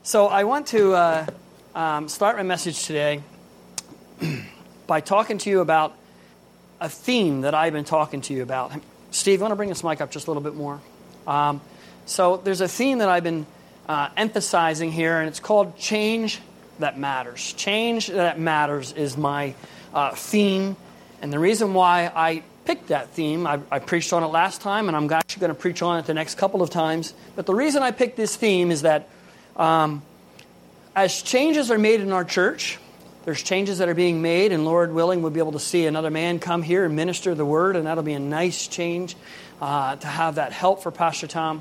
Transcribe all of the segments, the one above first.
So I want to start my message today by talking to you about a theme that I've been talking to you about. Steve, you want to bring this mic up just a little bit more? So there's a theme that I've been emphasizing here, and it's called Change That Matters. Change That Matters is my theme, and the reason why I picked that theme, I preached on it last time, and I'm actually going to preach on it the next couple of times. But the reason I picked this theme is that as changes are made in our church, there's changes that are being made, and Lord willing, we'll be able to see another man come here and minister the word, and that'll be a nice change to have that help for Pastor Tom.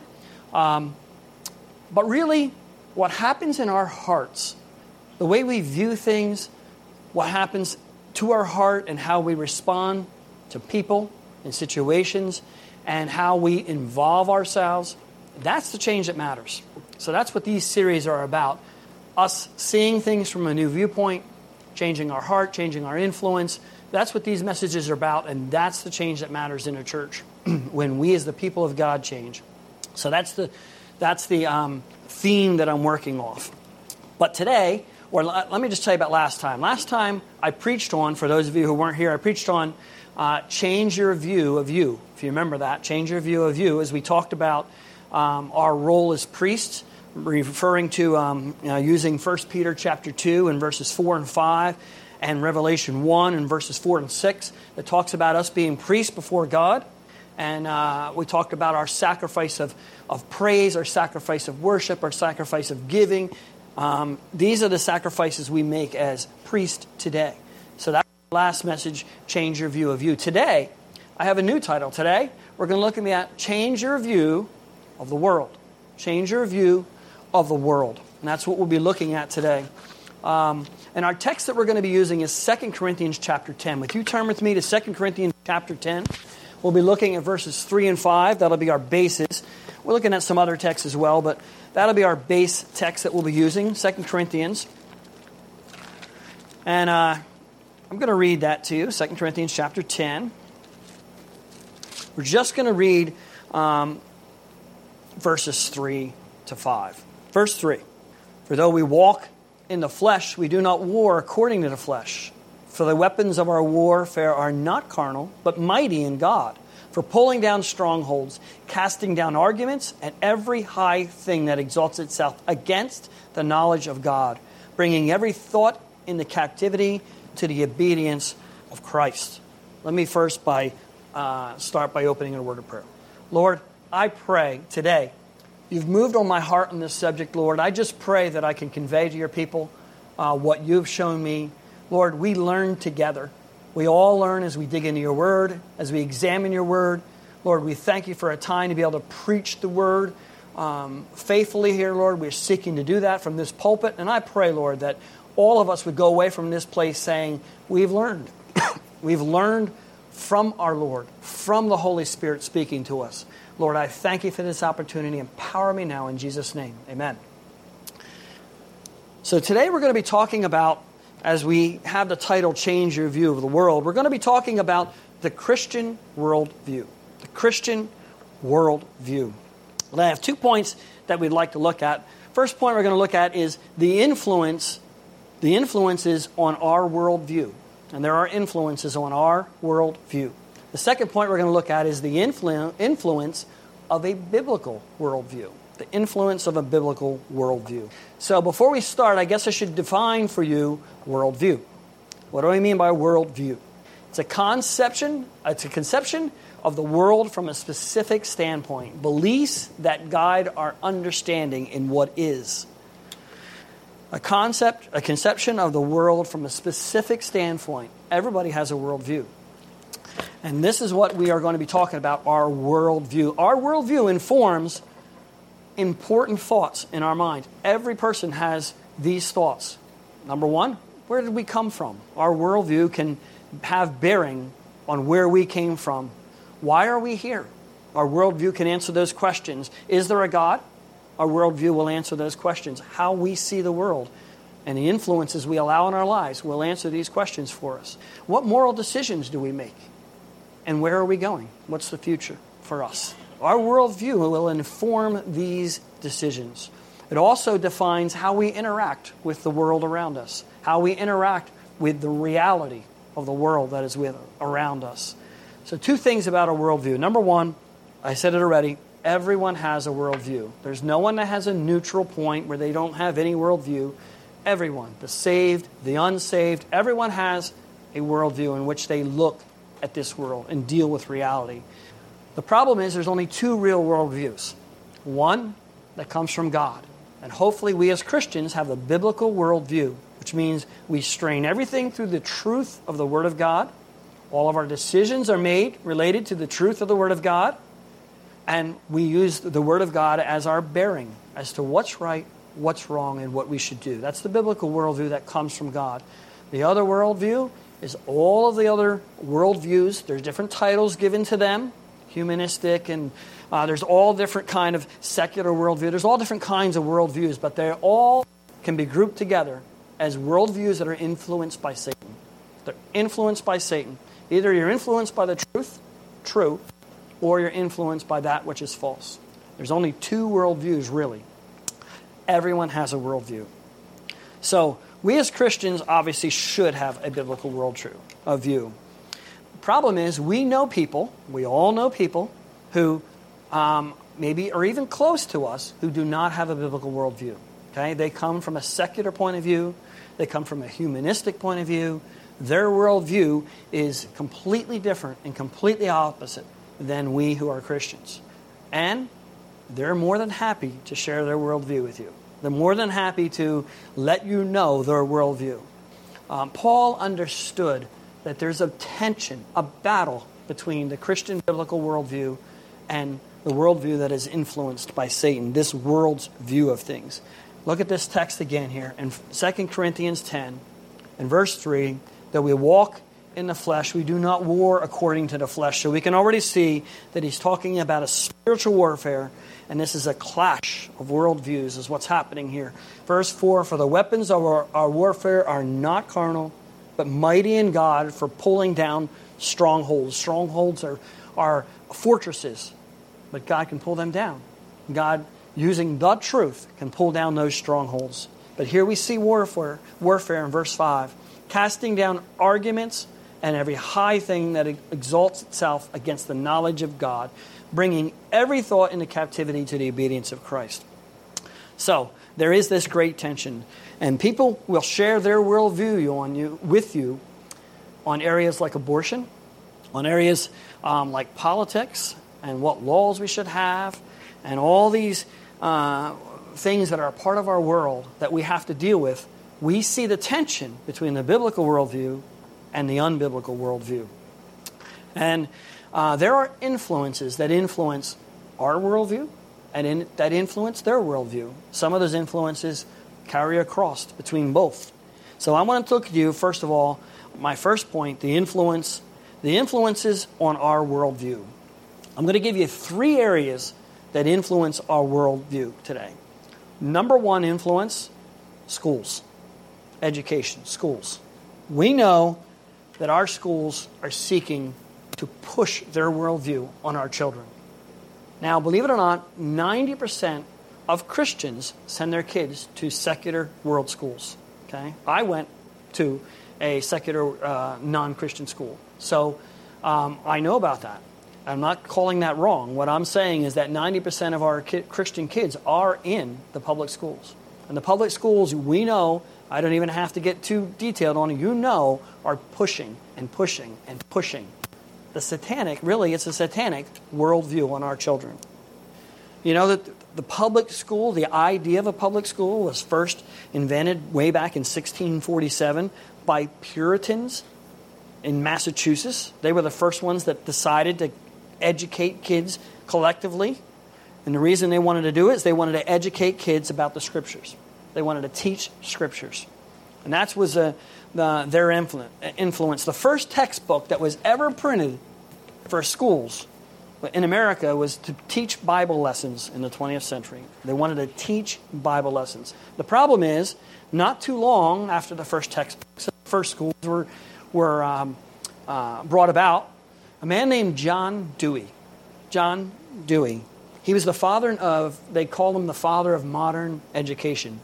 But really, what happens in our hearts, the way we view things, what happens to our heart and how we respond to people and situations and how we involve ourselves, that's the change that matters. So that's what these series are about. Us seeing things from a new viewpoint, changing our heart, changing our influence. That's what these messages are about, and that's the change that matters in a church when we as the people of God change. So that's the theme that I'm working off. But today, or let me just tell you about last time. Last time I preached on, for those of you who weren't here, I preached on change your view of you. If you remember that, change your view of you, as we talked about our role as priests, referring to using 1 Peter chapter 2 and verses 4 and 5, and Revelation 1 and verses 4 and 6, that talks about us being priests before God. And we talked about our sacrifice of praise, our sacrifice of worship, our sacrifice of giving. These are the sacrifices we make as priests today. So that's the last message, change your view of you. Today, I have a new title. Today, we're going to look at change your view of the world. Change your view of the world. And that's what we'll be looking at today. And our text that we're going to be using is 2 Corinthians chapter 10. If you turn with me to 2 Corinthians chapter 10, we'll be looking at verses 3 and 5. That'll be our basis. We're looking at some other texts as well, but that'll be our base text that we'll be using, 2 Corinthians. And I'm going to read that to you, 2 Corinthians chapter 10. We're just going to read verses 3 to 5. Verse 3, for though we walk in the flesh, we do not war according to the flesh. For the weapons of our warfare are not carnal, but mighty in God, for pulling down strongholds, casting down arguments, and every high thing that exalts itself against the knowledge of God, bringing every thought into captivity to the obedience of Christ. Let me first start by opening in a word of prayer. Lord, I pray today, you've moved on my heart on this subject, Lord. I just pray that I can convey to your people what you've shown me. Lord, we learn together. We all learn as we dig into your word, as we examine your word. Lord, we thank you for a time to be able to preach the word faithfully here, Lord. We're seeking to do that from this pulpit. And I pray, Lord, that all of us would go away from this place saying, we've learned. We've learned from our Lord, from the Holy Spirit speaking to us. Lord, I thank you for this opportunity. Empower me now in Jesus' name. Amen. So today we're going to be talking about, as we have the title, Change Your View of the World, we're going to be talking about the Christian worldview. The Christian worldview. Well, I have 2 points that we'd like to look at. First point we're going to look at is the influences on our worldview. And there are influences on our worldview. The second point we're going to look at is the influence of a biblical worldview. The influence of a biblical worldview. So before we start, I guess I should define for you worldview. What do I mean by worldview? It's a conception of the world from a specific standpoint. Beliefs that guide our understanding in what is. A conception of the world from a specific standpoint. Everybody has a worldview. And this is what we are going to be talking about, our worldview. Our worldview informs important thoughts in our mind. Every person has these thoughts. Number one, where did we come from? Our worldview can have bearing on where we came from. Why are we here? Our worldview can answer those questions. Is there a God? Our worldview will answer those questions. How we see the world and the influences we allow in our lives will answer these questions for us. What moral decisions do we make? And where are we going? What's the future for us? Our worldview will inform these decisions. It also defines how we interact with the world around us, how we interact with the reality of the world that is around us. So 2 things about a worldview. Number 1, I said it already, everyone has a worldview. There's no one that has a neutral point where they don't have any worldview. Everyone, the saved, the unsaved, everyone has a worldview in which they look at this world and deal with reality. The problem is there's only 2 real worldviews. One that comes from God. And hopefully we as Christians have the biblical worldview, which means we strain everything through the truth of the Word of God. All of our decisions are made related to the truth of the Word of God. And we use the Word of God as our bearing as to what's right, what's wrong, and what we should do. That's the biblical worldview that comes from God. The other worldview is all of the other worldviews. There's different titles given to them, humanistic, and there's all different kind of secular worldview. There's all different kinds of worldviews, but they all can be grouped together as worldviews that are influenced by Satan. They're influenced by Satan. Either you're influenced by the truth, true, or you're influenced by that which is false. There's only 2 worldviews, really. Everyone has a worldview. So we as Christians obviously should have a biblical worldview. The problem is we all know people who maybe are even close to us who do not have a biblical worldview. Okay? They come from a secular point of view. They come from a humanistic point of view. Their worldview is completely different and completely opposite than we who are Christians. And they're more than happy to share their worldview with you. They're more than happy to let you know their worldview. Paul understood that there's a tension, a battle between the Christian biblical worldview and the worldview that is influenced by Satan, this world's view of things. Look at this text again here in 2 Corinthians 10, in verse 3, that we walk in the flesh, we do not war according to the flesh. So we can already see that he's talking about a spiritual warfare, and this is a clash of worldviews is what's happening here. Verse 4, for the weapons of our warfare are not carnal, but mighty in God for pulling down strongholds. Strongholds are fortresses, but God can pull them down. God, using the truth, can pull down those strongholds. But here we see warfare in verse 5, casting down arguments and every high thing that exalts itself against the knowledge of God, bringing every thought into captivity to the obedience of Christ. So, there is this great tension. And people will share their worldview with you on areas like abortion, on areas like politics, and what laws we should have, and all these things that are a part of our world that we have to deal with. We see the tension between the biblical worldview and the unbiblical worldview. And there are influences that influence our worldview and that influence their worldview. Some of those influences carry across between both. So I want to look at you, first of all, my first point, the influences on our worldview. I'm going to give you 3 areas that influence our worldview today. Number 1 influence, schools, education, schools. We know that our schools are seeking to push their worldview on our children. Now, believe it or not, 90% of Christians send their kids to secular world schools. Okay, I went to a secular non-Christian school, so I know about that. I'm not calling that wrong. What I'm saying is that 90% of our Christian kids are in the public schools. And the public schools, we know, I don't even have to get too detailed on it, are pushing and pushing and pushing. It's a satanic worldview on our children. You know that the public school, the idea of a public school was first invented way back in 1647 by Puritans in Massachusetts. They were the first ones that decided to educate kids collectively. And the reason they wanted to do it is they wanted to educate kids about the Scriptures. They wanted to teach Scriptures. And that was their influence. The first textbook that was ever printed for schools in America was to teach Bible lessons in the 20th century. They wanted to teach Bible lessons. The problem is, not too long after the first textbooks, the first schools were brought about, a man named John Dewey He was the father of, they call him the father of modern education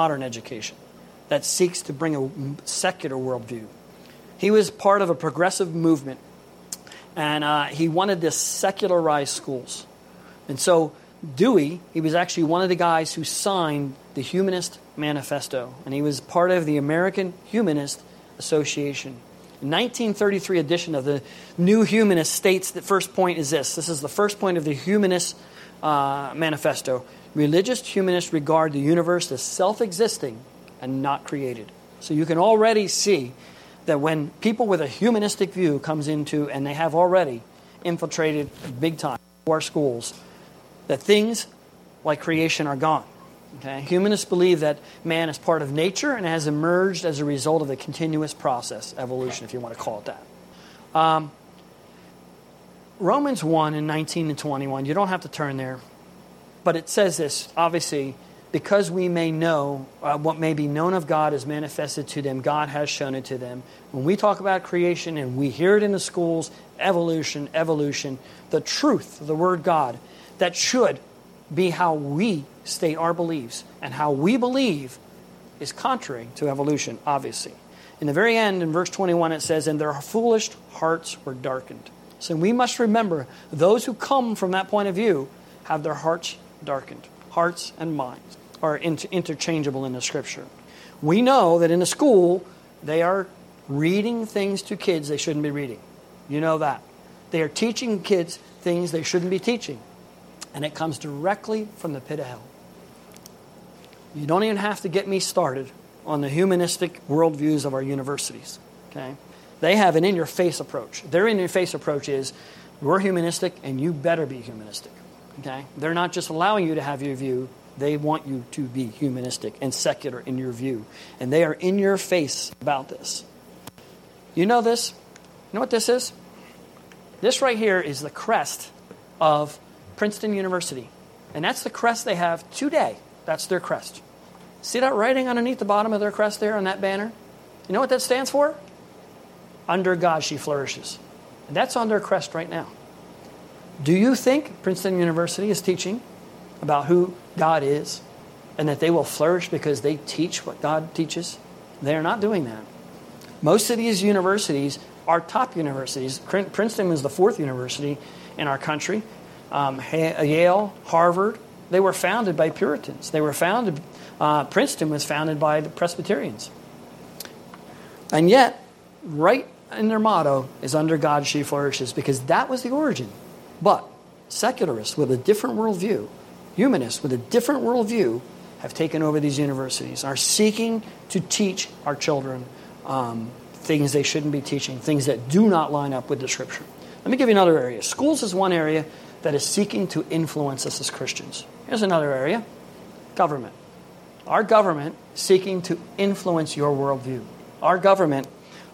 that seeks to bring a secular worldview. He was part of a progressive movement, and he wanted to secularize schools. And so Dewey, he was actually one of the guys who signed the Humanist Manifesto, and he was part of the American Humanist Association. The 1933 edition of the New Humanist states that first point is this. This is the first point of the Humanist Manifesto. Religious humanists regard the universe as self-existing and not created. So you can already see that when people with a humanistic view comes into, and they have already infiltrated big time our schools, that things like creation are gone. Okay? Humanists believe that man is part of nature and has emerged as a result of a continuous process, evolution, if you want to call it that. Romans 1 in 19 and 21, you don't have to turn there, but it says this, obviously, because we may know what may be known of God is manifested to them, God has shown it to them. When we talk about creation and we hear it in the schools, evolution, the truth, the word God, that should be how we state our beliefs, and how we believe is contrary to evolution, obviously. In the very end, in verse 21, it says, and their foolish hearts were darkened. So we must remember, those who come from that point of view have their hearts darkened. Hearts and minds are interchangeable in the Scripture. We know that in the school, they are reading things to kids they shouldn't be reading. You know that. They are teaching kids things they shouldn't be teaching. And it comes directly from the pit of hell. You don't even have to get me started on the humanistic worldviews of our universities. Okay? They have an in-your-face approach. Their in-your-face approach is, we're humanistic and you better be humanistic. Okay? They're not just allowing you to have your view. They want you to be humanistic and secular in your view. And they are in your face about this. You know this? You know what this is? This right here is the crest of Princeton University. And that's the crest they have today. That's their crest. See that writing underneath the bottom of their crest there on that banner? You know what that stands for? Under God she flourishes. And that's on their crest right now. Do you think Princeton University is teaching about who God is and that they will flourish because they teach what God teaches? They are not doing that. Most of these universities are top universities. Princeton was the fourth university in our country. Yale, Harvard, they were founded by Puritans. Princeton was founded by the Presbyterians. And yet, right in their motto is under God she flourishes, because that was the origin. But secularists with a different worldview, humanists with a different worldview, have taken over these universities, are seeking to teach our children things they shouldn't be teaching, things that do not line up with the Scripture. Let me give you another area. Schools is one area that is seeking to influence us as Christians. Here's another area. Government. Our government is seeking to influence your worldview. Our government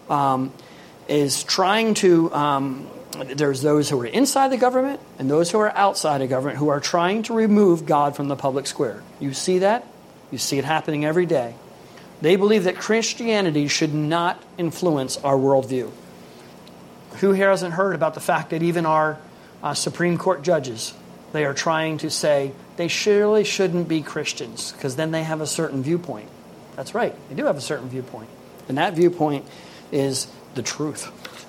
is trying to... there's those who are inside the government and those who are outside the government who are trying to remove God from the public square. You see that? You see it happening every day. They believe that Christianity should not influence our worldview. Who here hasn't heard about the fact that even our Supreme Court judges, they are trying to say they surely shouldn't be Christians because then they have a certain viewpoint. That's right. They do have a certain viewpoint. And that viewpoint is the truth.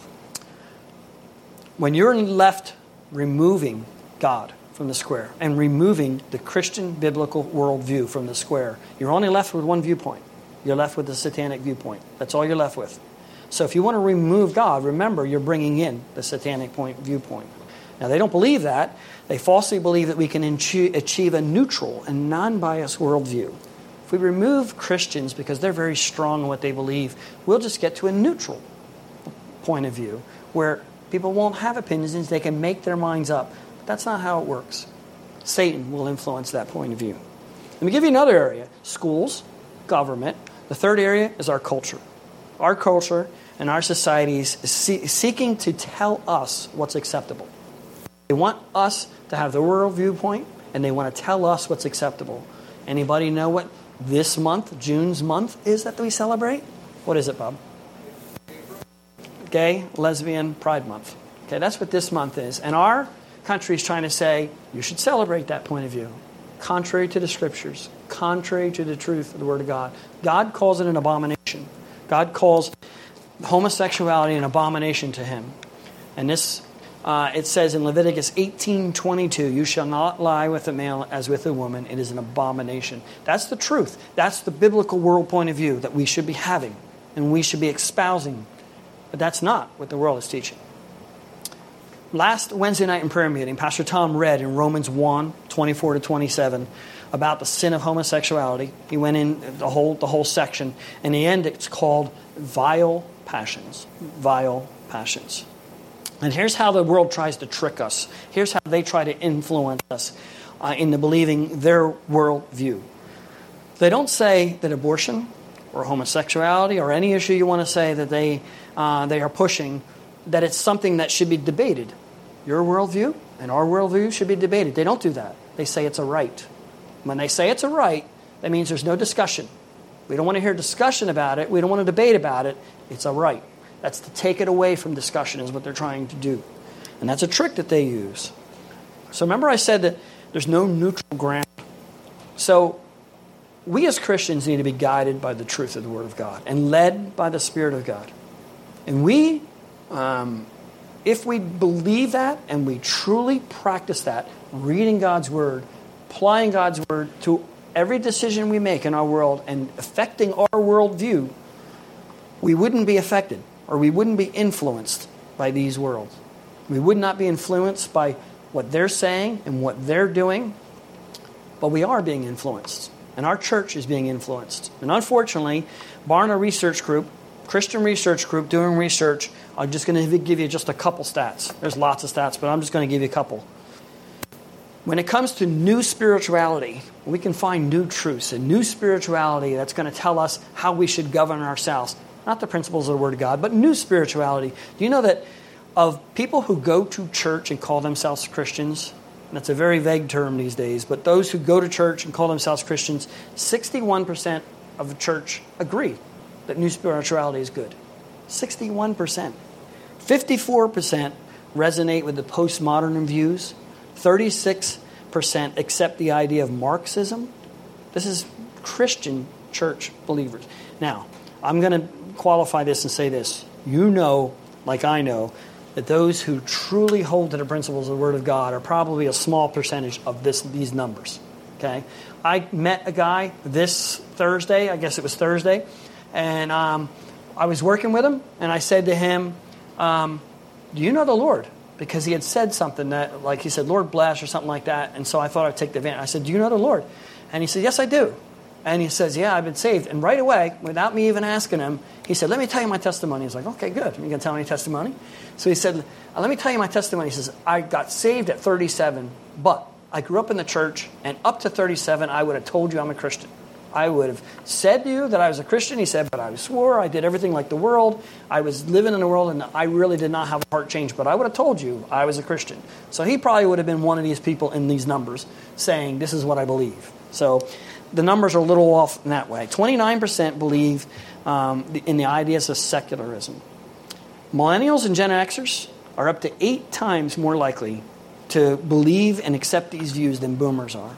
When you're left removing God from the square and removing the Christian biblical worldview from the square, you're only left with one viewpoint. You're left with the satanic viewpoint. That's all you're left with. So if you want to remove God, remember you're bringing in the satanic viewpoint. Now they don't believe that. They falsely believe that we can achieve a neutral and non-biased worldview. If we remove Christians because they're very strong in what they believe, we'll just get to a neutral point of view where people won't have opinions, they can make their minds up. But that's not how it works. Satan will influence that point of view. Let me give you another area. Schools, government. The third area is our culture. Our culture and our societies is seeking to tell us what's acceptable. They want us to have the world viewpoint, and they want to tell us what's acceptable. Anybody know what this month, June's month, is that we celebrate? What is it, Bob? Gay, Lesbian, Pride Month. Okay, that's what this month is. And our countries trying to say, you should celebrate that point of view. Contrary to the Scriptures, contrary to the truth of the Word of God. God calls it an abomination. God calls homosexuality an abomination to Him. And this, it says in Leviticus 18:22, you shall not lie with a male as with a woman. It is an abomination. That's the truth. That's the biblical world point of view that we should be having and we should be espousing. But that's not what the world is teaching. Last Wednesday night in prayer meeting, Pastor Tom read in Romans 1:24-27 about the sin of homosexuality. He went in the whole section. In the end, it's called vile passions. Vile passions. And here's how the world tries to trick us. Here's how they try to influence us into believing their worldview. They don't say that abortion or homosexuality or any issue you want to say that they are pushing, that it's something that should be debated. Your worldview and our worldview should be debated. They don't do that. They say it's a right. When they say it's a right, that means there's no discussion. We don't want to hear discussion about it. We don't want to debate about it. It's a right. That's to take it away from discussion is what they're trying to do. And that's a trick that they use. So remember I said that there's no neutral ground. So we as Christians need to be guided by the truth of the Word of God and led by the Spirit of God. And we, if we believe that and we truly practice that, reading God's Word, applying God's Word to every decision we make in our world and affecting our worldview, we wouldn't be affected or we wouldn't be influenced by these worlds. We would not be influenced by what they're saying and what they're doing, but we are being influenced. And our church is being influenced. And unfortunately, Barna Research Group, Christian Research Group, doing research, I'm just going to give you just a couple stats. There's lots of stats, but I'm just going to give you a couple. When it comes to new spirituality, we can find new truths and new spirituality that's going to tell us how we should govern ourselves. Not the principles of the Word of God, but new spirituality. Do you know that of people who go to church and call themselves Christians, and that's a very vague term these days, but those who go to church and call themselves Christians, 61% of the church agree that new spirituality is good. 61%. 54% resonate with the postmodern views. 36% accept the idea of Marxism. This is Christian church believers. Now, I'm going to qualify this and say this. You know, like I know, that those who truly hold to the principles of the Word of God are probably a small percentage of these numbers. Okay? I met a guy this Thursday, I guess it was Thursday, and I was working with him, and I said to him, do you know the Lord? Because he had said something that, like he said, Lord bless or something like that, and so I thought I'd take the advantage. I said, do you know the Lord? And he said, yes, I do. And he says, yeah, I've been saved. And right away, without me even asking him, he said, let me tell you my testimony. He's like, okay, good. Are you going to tell me your testimony? So he said, let me tell you my testimony. He says, I got saved at 37, but I grew up in the church, and up to 37, I would have told you I'm a Christian. I would have said to you that I was a Christian. He said, but I swore, I did everything like the world. I was living in the world, and I really did not have a heart change, but I would have told you I was a Christian. So he probably would have been one of these people in these numbers saying, this is what I believe. So the numbers are a little off in that way. 29% believe in the ideas of secularism. Millennials and Gen Xers are up to 8 times more likely to believe and accept these views than boomers are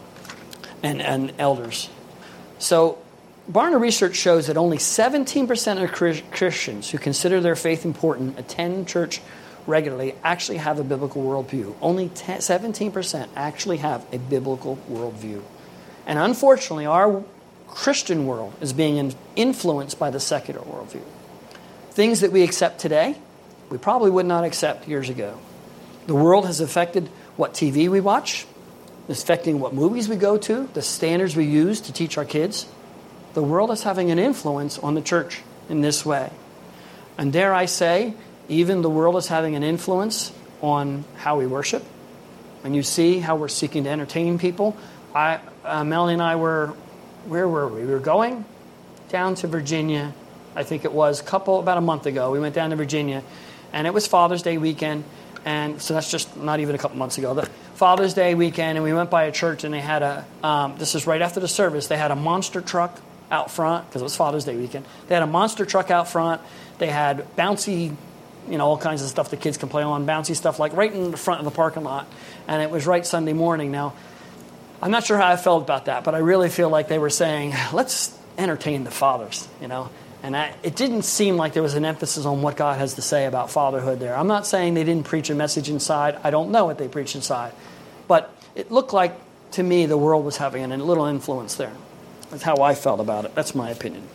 and elders. So Barna research shows that only 17% of Christians who consider their faith important, attend church regularly, actually have a biblical worldview. Only 17% actually have a biblical worldview. And unfortunately, our Christian world is being influenced by the secular worldview. Things that we accept today, we probably would not accept years ago. The world has affected what TV we watch. It's affecting what movies we go to, the standards we use to teach our kids. The world is having an influence on the church in this way. And dare I say, even the world is having an influence on how we worship. And you see how we're seeking to entertain people. Melanie and I where were we? We were going down to Virginia, I think it was, about a month ago. We went down to Virginia, and it was Father's Day weekend. And so that's just not even a couple months ago. The Father's Day weekend, and we went by a church, and they had this is right after the service, they had a monster truck out front, because it was Father's Day weekend. They had a monster truck out front. They had bouncy all kinds of stuff the kids can play on, bouncy stuff, like right in the front of the parking lot. And it was right Sunday morning. Now, I'm not sure how I felt about that, but I really feel like they were saying, let's entertain the fathers, And it didn't seem like there was an emphasis on what God has to say about fatherhood there. I'm not saying they didn't preach a message inside. I don't know what they preached inside. But it looked like, to me, the world was having a little influence there. That's how I felt about it. That's my opinion.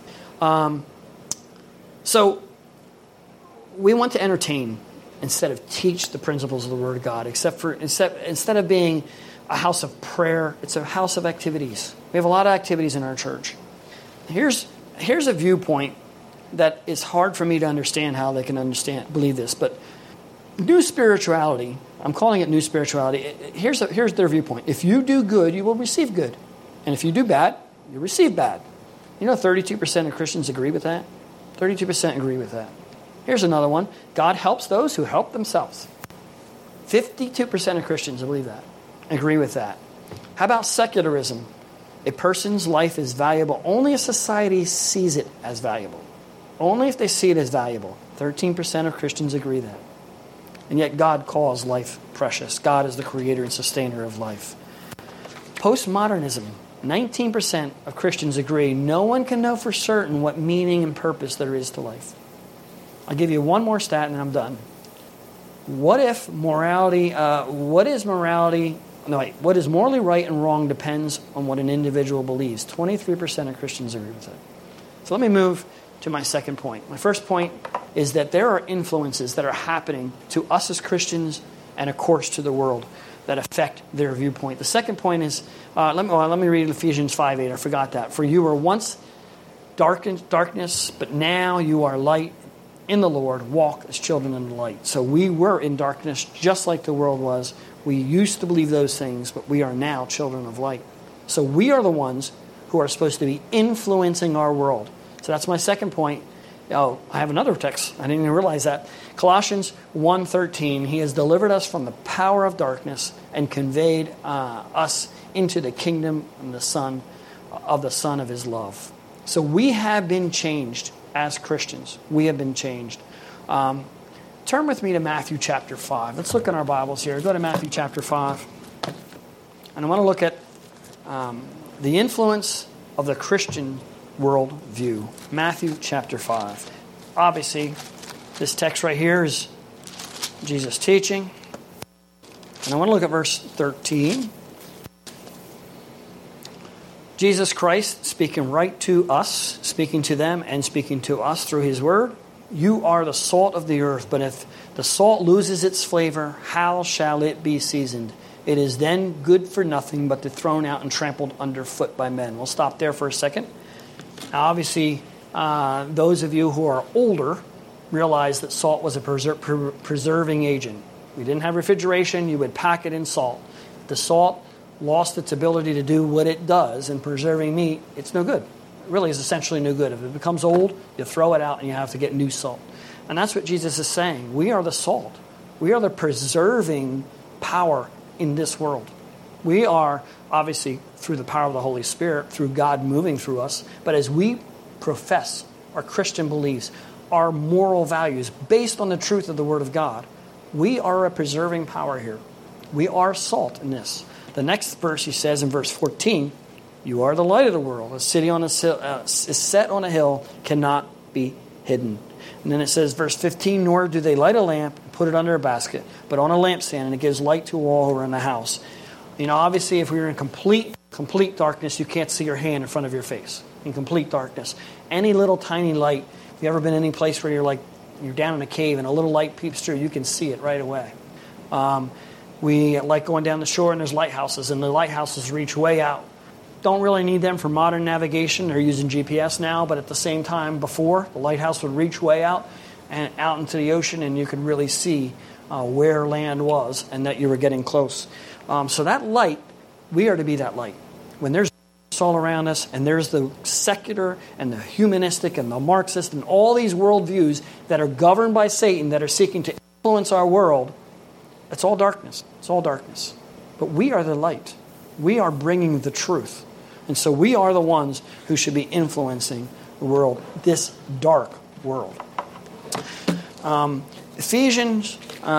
So we want to entertain instead of teach the principles of the Word of God. Instead of being a house of prayer, it's a house of activities. We have a lot of activities in our church. Here's a viewpoint that is hard for me to understand how they can believe this, but new spirituality, I'm calling it new spirituality. Here's their viewpoint. If you do good, you will receive good. And if you do bad, you receive bad. 32% of Christians agree with that. 32% agree with that. Here's another one. God helps those who help themselves. 52% of Christians believe that, agree with that. How about secularism? A person's life is valuable only if society sees it as valuable. Only if they see it as valuable. 13% of Christians agree that. And yet God calls life precious. God is the creator and sustainer of life. Postmodernism. 19% of Christians agree no one can know for certain what meaning and purpose there is to life. I'll give you one more stat and I'm done. What is morally right and wrong depends on what an individual believes. 23% of Christians agree with it. So let me move to my second point. My first point is that there are influences that are happening to us as Christians and, of course, to the world that affect their viewpoint. The second point is, let me read Ephesians 5:8. I forgot that. For you were once darkness, but now you are light in the Lord. Walk as children in the light. So we were in darkness just like the world was. We used to believe those things, but we are now children of light. So we are the ones who are supposed to be influencing our world. So that's my second point. Oh, I have another text. I didn't even realize that. Colossians 1:13, He has delivered us from the power of darkness and conveyed us into the kingdom of the Son of His love. So we have been changed as Christians. We have been changed. Turn with me to Matthew chapter 5. Let's look in our Bibles here. Go to Matthew chapter 5. And I want to look at the influence of the Christian world view. Matthew chapter 5. Obviously, this text right here is Jesus teaching. And I want to look at verse 13. Jesus Christ speaking right to us, speaking to them and speaking to us through His word. You are the salt of the earth, but if the salt loses its flavor, how shall it be seasoned? It is then good for nothing but to be thrown out and trampled underfoot by men. We'll stop there for a second. Now, obviously, those of you who are older realize that salt was a preserving agent. We didn't have refrigeration. You would pack it in salt. The salt lost its ability to do what it does in preserving meat. It's no good. It really is essentially no good. If it becomes old, you throw it out and you have to get new salt. And that's what Jesus is saying. We are the salt. We are the preserving power in this world. We are, obviously, through the power of the Holy Spirit, through God moving through us. But as we profess our Christian beliefs, our moral values, based on the truth of the Word of God, we are a preserving power here. We are salt in this. The next verse, he says in verse 14, you are the light of the world. A city on is set on a hill cannot be hidden. And then it says, verse 15, nor do they light a lamp and put it under a basket, but on a lampstand, and it gives light to all who are in the house. Obviously, if we were in complete darkness, you can't see your hand in front of your face. In complete darkness. Any little tiny light, if you've ever been any place where you're down in a cave and a little light peeps through, you can see it right away. We like going down the shore and there's lighthouses, and the lighthouses reach way out. Don't really need them for modern navigation. They're using GPS now, but at the same time before, the lighthouse would reach way out and out into the ocean, and you could really see where land was and that you were getting close. So that light, we are to be that light. When there's all around us, and there's the secular and the humanistic and the Marxist and all these worldviews that are governed by Satan, that are seeking to influence our world, it's all darkness. It's all darkness. But we are the light. We are bringing the truth. And so we are the ones who should be influencing the world, this dark world. Ephesians.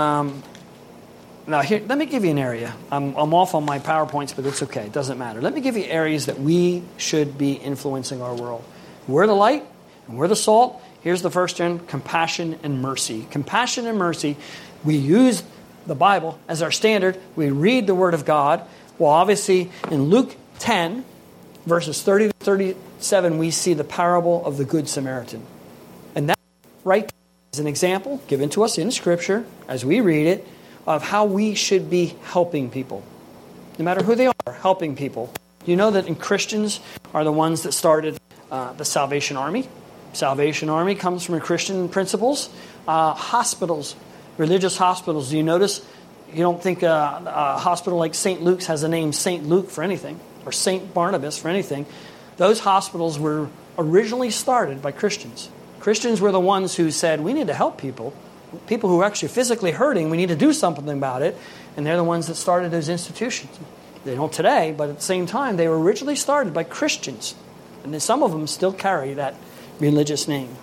Now, here, let me give you an area. I'm off on my PowerPoints, but it's okay. It doesn't matter. Let me give you areas that we should be influencing our world. We're the light, and we're the salt. Here's the first one, compassion and mercy. Compassion and mercy. We use the Bible as our standard. We read the Word of God. Well, obviously, in Luke 10, verses 30 to 37, we see the parable of the Good Samaritan. And that right there is an example given to us in Scripture, as we read it, of how we should be helping people. No matter who they are, helping people. You know that Christians are the ones that started the Salvation Army. Salvation Army comes from Christian principles. Hospitals, religious hospitals. Do you notice? You don't think a hospital like St. Luke's has the name St. Luke for anything, or St. Barnabas for anything. Those hospitals were originally started by Christians. Christians were the ones who said, we need to help people. People who are actually physically hurting, we need to do something about it. And they're the ones that started those institutions. They don't today, but at the same time, they were originally started by Christians. And then some of them still carry that religious name.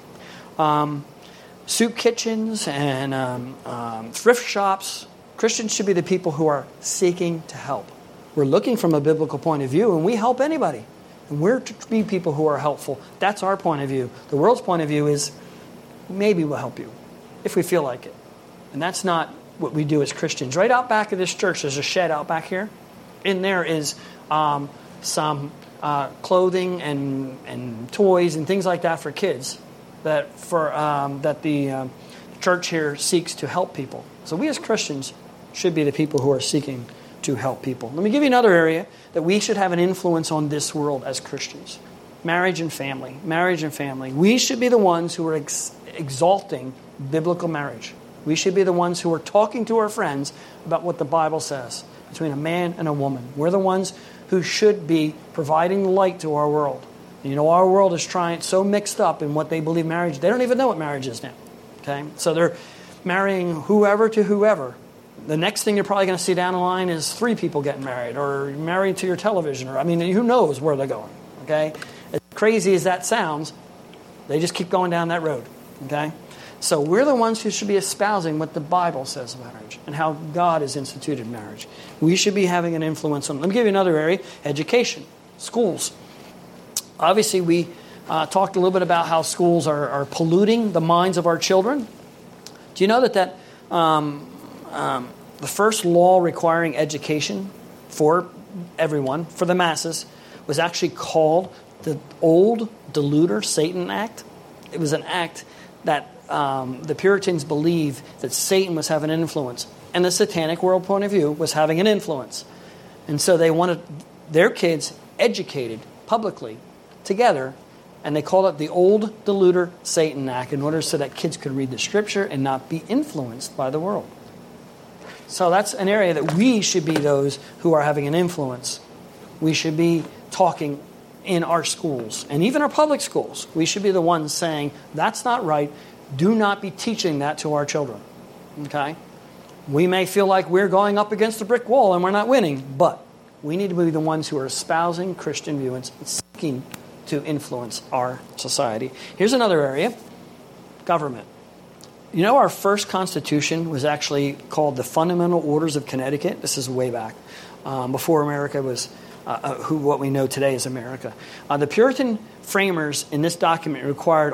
Soup kitchens and thrift shops. Christians should be the people who are seeking to help. We're looking from a biblical point of view, and we help anybody. And we're to be people who are helpful. That's our point of view. The world's point of view is, maybe we'll help you, if we feel like it. And that's not what we do as Christians. Right out back of this church, there's a shed out back here. In there is some clothing and toys and things like that for kids that the church here seeks to help people. So we as Christians should be the people who are seeking to help people. Let me give you another area that we should have an influence on this world as Christians. Marriage and family. Marriage and family. We should be the ones who are exalting biblical marriage. We should be the ones who are talking to our friends about what the Bible says between a man and a woman. We're the ones who should be providing light to our world. You know, our world is so mixed up in what they believe marriage. They don't even know what marriage is now. Okay, so they're marrying whoever to whoever. The next thing you're probably going to see down the line is 3 people getting married, or married to your television, or who knows where they're going. Okay, as crazy as that sounds, they just keep going down that road. Okay. So we're the ones who should be espousing what the Bible says of marriage and how God has instituted marriage. We should be having an influence on. Let me give you another area: education, schools. Obviously, we talked a little bit about how schools are polluting the minds of our children. Do you know that the first law requiring education for everyone, for the masses, was actually called the Old Deluder Satan Act? It was an act that the Puritans believed that Satan was having an influence, and the satanic world point of view was having an influence. And so they wanted their kids educated publicly together, and they called it the Old Deluder Satan Act in order so that kids could read the Scripture and not be influenced by the world. So that's an area that we should be those who are having an influence. We should be talking in our schools, and even our public schools. We should be the ones saying, that's not right. Do not be teaching that to our children. Okay? We may feel like we're going up against a brick wall and we're not winning, but we need to be the ones who are espousing Christian views and seeking to influence our society. Here's another area: government. You know, our first Constitution was actually called the Fundamental Orders of Connecticut. This is way back, before America was what we know today as America. The Puritan framers in this document required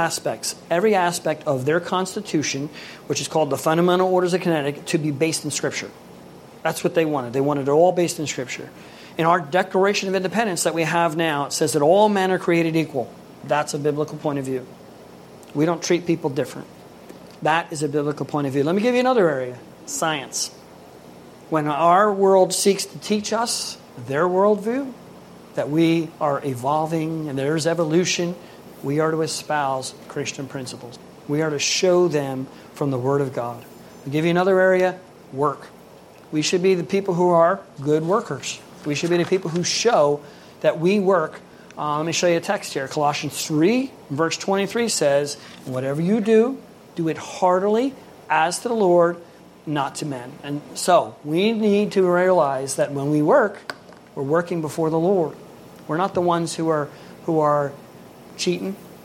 every aspect of their Constitution, which is called the Fundamental Orders of Connecticut, to be based in Scripture. That's what they wanted. They wanted it all based in Scripture. In our Declaration of Independence that we have now, it says that all men are created equal. That's a biblical point of view. We don't treat people different. That is a biblical point of view. Let me give you another area: science. When our world seeks to teach us their worldview, that we are evolving and there's evolution, we are to espouse Christian principles. We are to show them from the Word of God. I'll give you another area: work. We should be the people who are good workers. We should be the people who show that we work. Let me show you a text here. Colossians 3, verse 23 says, whatever you do, do it heartily as to the Lord, not to men. And so we need to realize that when we work, we're working before the Lord. We're not the ones who are cheating.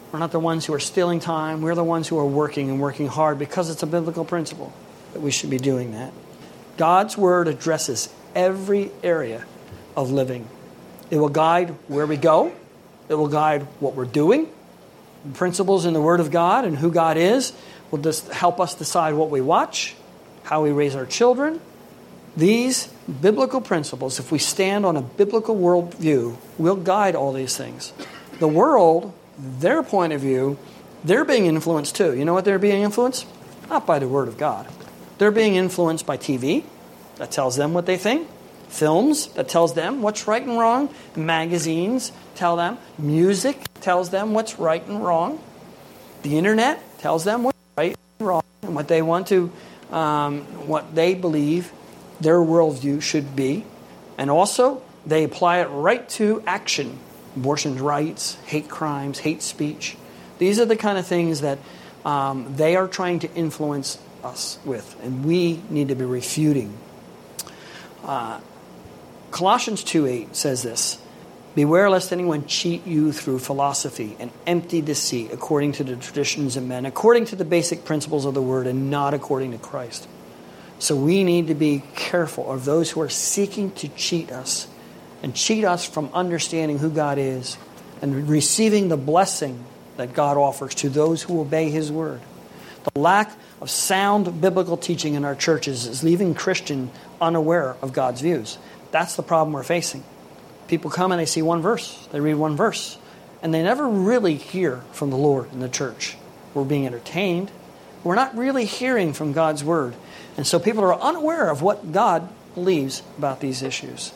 We're not the ones who are stealing time. We're the ones who are working and working hard because it's a biblical principle that we should be doing that. God's Word addresses every area of living. It will guide where we go. It will guide what we're doing. The principles in the Word of God and who God is will just help us decide what we watch, how we raise our children. These biblical principles, if we stand on a biblical worldview, will guide all these things. The world, their point of view, they're being influenced too. You know what they're being influenced? Not by the Word of God. They're being influenced by TV. That tells them what they think. Films, that tells them what's right and wrong. Magazines tell them. Music tells them what's right and wrong. The internet tells them what's right and wrong and what they want to, what they believe their worldview should be. And also, they apply it right to action. Abortion rights, hate crimes, hate speech. These are the kind of things that they are trying to influence us with, and we need to be refuting. Colossians 2:8 says this, "Beware lest anyone cheat you through philosophy and empty deceit according to the traditions of men, according to the basic principles of the Word, and not according to Christ." So we need to be careful of those who are seeking to cheat us and cheat us from understanding who God is and receiving the blessing that God offers to those who obey His Word. The lack of sound biblical teaching in our churches is leaving Christians unaware of God's views. That's the problem we're facing. People come and they see one verse, they read one verse, and they never really hear from the Lord in the church. We're being entertained. We're not really hearing from God's Word. And so people are unaware of what God believes about these issues.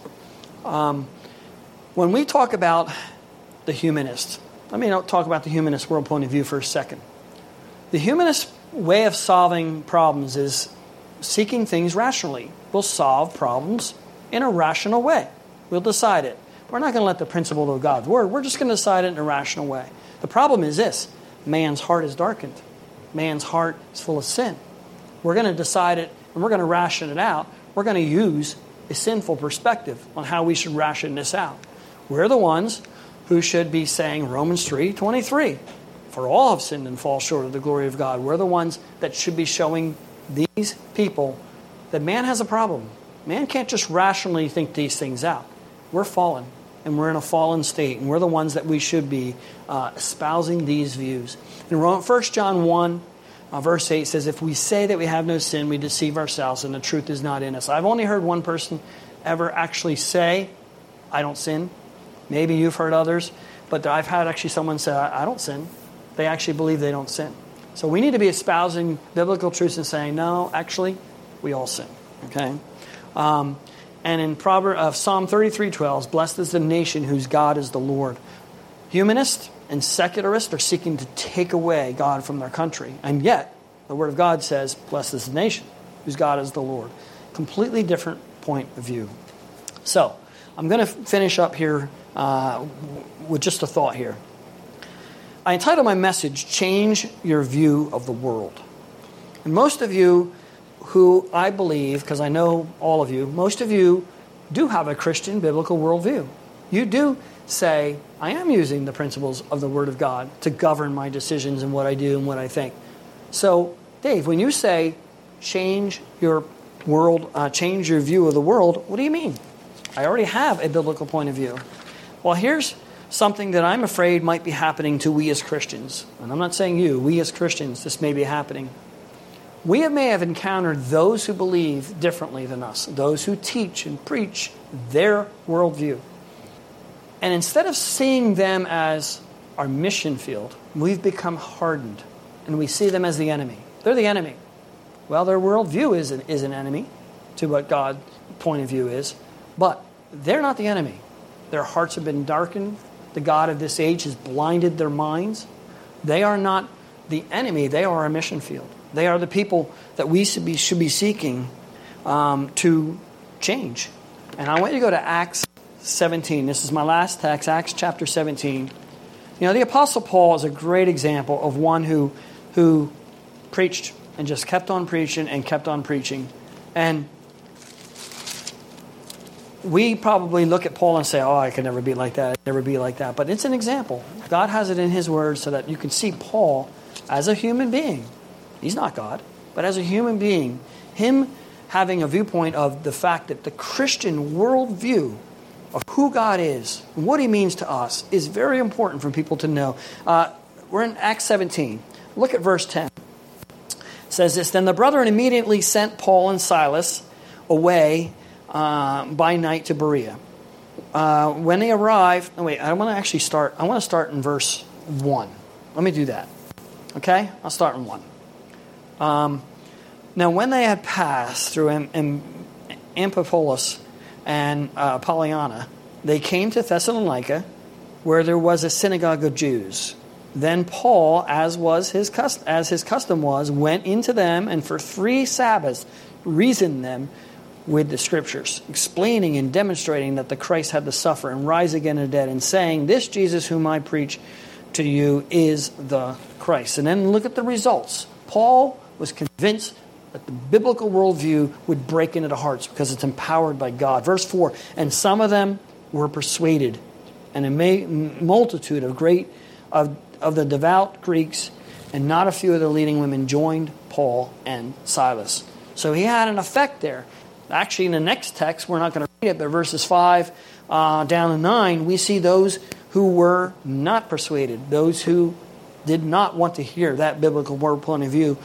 When we talk about the humanist, let me talk about the humanist world point of view for a second. The humanist way of solving problems is seeking things rationally. We'll solve problems in a rational way. We'll decide it. We're not going to let the principle of God's Word. We're just going to decide it in a rational way. The problem is this. Man's heart is darkened. Man's heart is full of sin. We're going to decide it, and we're going to ration it out. We're going to use a sinful perspective on how we should ration this out. We're the ones who should be saying Romans 3:23. For all have sinned and fall short of the glory of God. We're the ones that should be showing these people that man has a problem. Man can't just rationally think these things out. We're fallen, and we're in a fallen state, and we're the ones that we should be espousing these views. In 1 John 1, verse 8 says, "If we say that we have no sin, we deceive ourselves, and the truth is not in us." I've only heard one person ever actually say, "I don't sin." Maybe you've heard others, but I've had actually someone say, "I don't sin." They actually believe they don't sin. So we need to be espousing biblical truths and saying, no, actually, we all sin. Okay? And in Psalm 33:12, "Blessed is the nation whose God is the Lord." Humanists and secularists are seeking to take away God from their country. And yet, the Word of God says, "Blessed is the nation whose God is the Lord." Completely different point of view. So, I'm going to finish up here with just a thought here. I entitled my message, "Change Your View of the World." And most of you who I believe, because I know all of you, most of you do have a Christian biblical worldview. You do say, I am using the principles of the Word of God to govern my decisions and what I do and what I think. So, Dave, when you say change your view of the world, what do you mean? I already have a biblical point of view. Well, here's something that I'm afraid might be happening to we as Christians. And I'm not saying you, we as Christians, this may be happening. We may have encountered those who believe differently than us, those who teach and preach their worldview. And instead of seeing them as our mission field, we've become hardened, and we see them as the enemy. They're the enemy. Well, their worldview is an enemy to what God's point of view is, but they're not the enemy. Their hearts have been darkened. The God of this age has blinded their minds. They are not the enemy. They are our mission field. They are the people that we should be seeking to change. And I want you to go to Acts 17. This is my last text, Acts chapter 17. You know, the Apostle Paul is a great example of one who preached and just kept on preaching and kept on preaching. And we probably look at Paul and say, oh, I could never be like that, never be like that. But it's an example. God has it in his word so that you can see Paul as a human being. He's not God, but as a human being, him having a viewpoint of the fact that the Christian worldview of who God is and what he means to us is very important for people to know. We're in Acts 17. Look at verse 10. It says this, then the brethren immediately sent Paul and Silas away by night to Berea. When they arrived, I want to start in verse 1. Let me do that. Okay? I'll start in 1. Now when they had passed through Amphipolis and Apollonia, they came to Thessalonica, where there was a synagogue of Jews. Then Paul, as his custom was, went into them and for 3 Sabbaths reasoned them with the Scriptures, explaining and demonstrating that the Christ had to suffer and rise again of the dead, and saying, this Jesus whom I preach to you is the Christ. And then look at the results. Paul was convinced that the biblical worldview would break into the hearts because it's empowered by God. Verse 4, and some of them were persuaded, and a multitude of the devout Greeks and not a few of the leading women joined Paul and Silas. So he had an effect there. Actually, in the next text, we're not going to read it, but verses 5 down to 9, we see those who were not persuaded, those who did not want to hear that biblical word point of view,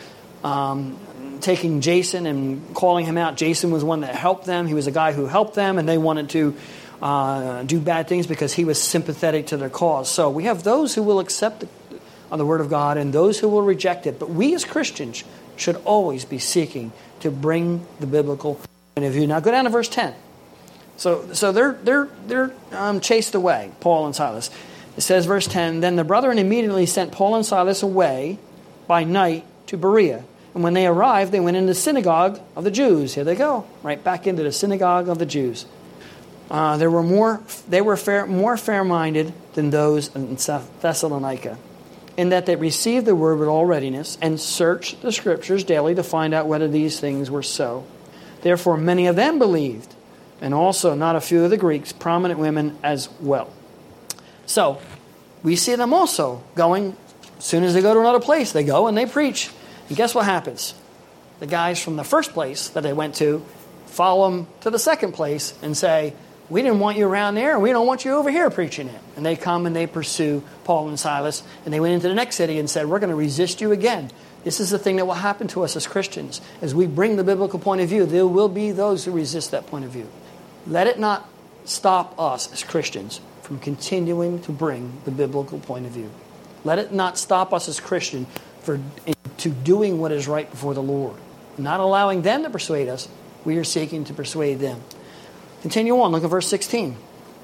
taking Jason and calling him out. Jason was one that helped them. He was a guy who helped them, and they wanted to do bad things because he was sympathetic to their cause. So we have those who will accept the word of God and those who will reject it. But we as Christians should always be seeking to bring the biblical point of view. Now go down to verse 10. So they're chased away, Paul and Silas. It says, verse 10, then the brethren immediately sent Paul and Silas away by night to Berea. And when they arrived, they went into the synagogue of the Jews. Here they go, right back into the synagogue of the Jews. They were more fair-minded than those in Thessalonica, in that they received the word with all readiness and searched the Scriptures daily to find out whether these things were so. Therefore many of them believed, and also not a few of the Greeks, prominent women as well. So we see them also going, as soon as they go to another place, they go and they preach. And guess what happens? The guys from the first place that they went to follow them to the second place and say, we didn't want you around there, and we don't want you over here preaching it. And they come and they pursue Paul and Silas, and they went into the next city and said, we're going to resist you again. This is the thing that will happen to us as Christians. As we bring the biblical point of view, there will be those who resist that point of view. Let it not stop us as Christians from continuing to bring the biblical point of view. Let it not stop us as Christians to doing what is right before the Lord. Not allowing them to persuade us, we are seeking to persuade them. Continue on, look at verse 16.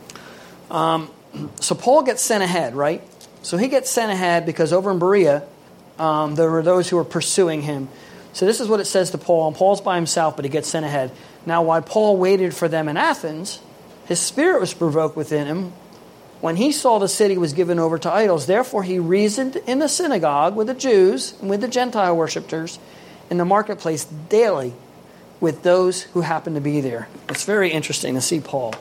So Paul gets sent ahead, right? So he gets sent ahead because over in Berea, there were those who were pursuing him. So this is what it says to Paul, and Paul's by himself, but he gets sent ahead. Now while Paul waited for them in Athens, his spirit was provoked within him when he saw the city was given over to idols. Therefore he reasoned in the synagogue with the Jews and with the Gentile worshippers in the marketplace daily with those who happened to be there. It's very interesting to see Paul.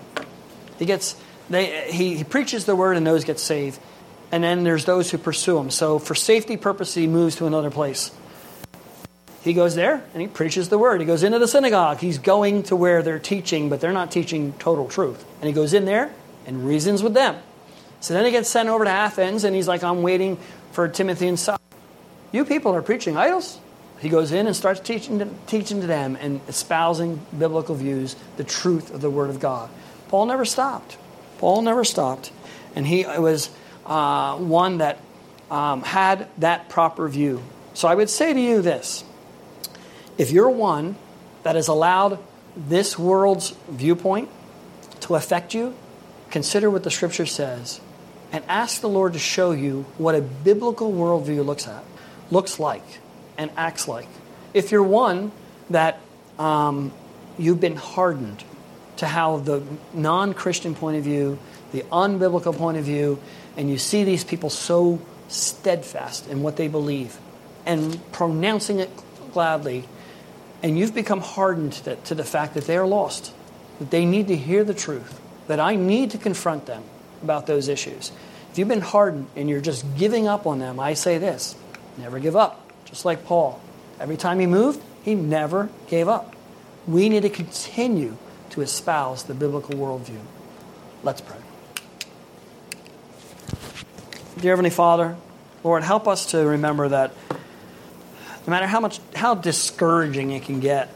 He preaches the word and those get saved. And then there's those who pursue him. So for safety purposes, he moves to another place. He goes there and he preaches the word. He goes into the synagogue. He's going to where they're teaching, but they're not teaching total truth. And he goes in there and reasons with them. So then he gets sent over to Athens, and he's like, I'm waiting for Timothy and Silas. You people are preaching idols? He goes in and starts teaching to them and espousing biblical views, the truth of the Word of God. Paul never stopped. And he was one that had that proper view. So I would say to you this. If you're one that has allowed this world's viewpoint to affect you, consider what the Scripture says and ask the Lord to show you what a biblical worldview looks like and acts like. If you're one that you've been hardened to how the non-Christian point of view, the unbiblical point of view, and you see these people so steadfast in what they believe and pronouncing it gladly, and you've become hardened to the fact that they are lost, that they need to hear the truth, that I need to confront them about those issues. If you've been hardened and you're just giving up on them, I say this, never give up. Just like Paul. Every time he moved, he never gave up. We need to continue to espouse the biblical worldview. Let's pray. Dear Heavenly Father, Lord, help us to remember that no matter how discouraging it can get,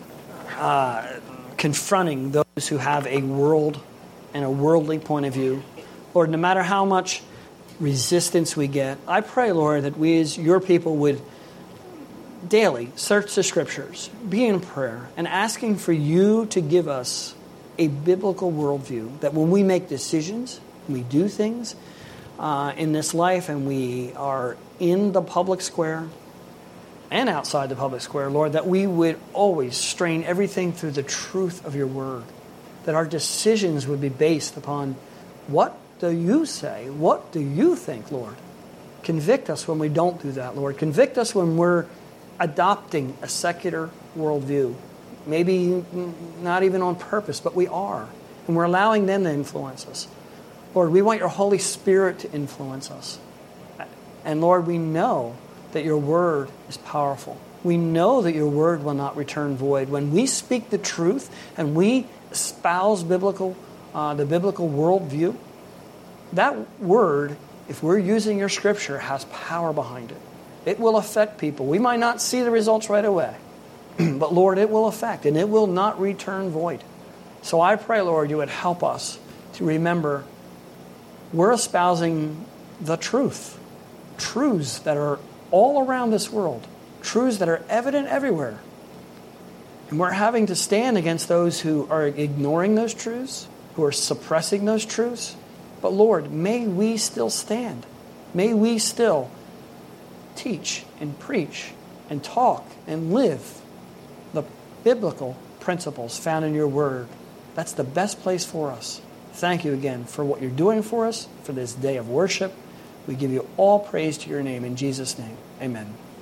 confronting those who have a world and a worldly point of view, Lord, no matter how much resistance we get, I pray, Lord, that we as your people would daily search the Scriptures, be in prayer, and asking for you to give us a biblical worldview, that when we make decisions, we do things in this life, and we are in the public square and outside the public square, Lord, that we would always strain everything through the truth of your word, that our decisions would be based upon what do you say? What do you think, Lord? Convict us when we don't do that, Lord. Convict us when we're adopting a secular worldview. Maybe not even on purpose, but we are. And we're allowing them to influence us. Lord, we want your Holy Spirit to influence us. And Lord, we know that your word is powerful. We know that your word will not return void. When we speak the truth and we espouse the biblical worldview, that word, if we're using your Scripture, has power behind it. It will affect people. We might not see the results right away, but Lord, it will affect, and it will not return void. So I pray, Lord, you would help us to remember we're espousing the truth, truths that are all around this world, truths that are evident everywhere. And we're having to stand against those who are ignoring those truths, who are suppressing those truths. But Lord, may we still stand. May we still teach and preach and talk and live the biblical principles found in your word. That's the best place for us. Thank you again for what you're doing for us, for this day of worship. We give you all praise to your name in Jesus' name. Amen.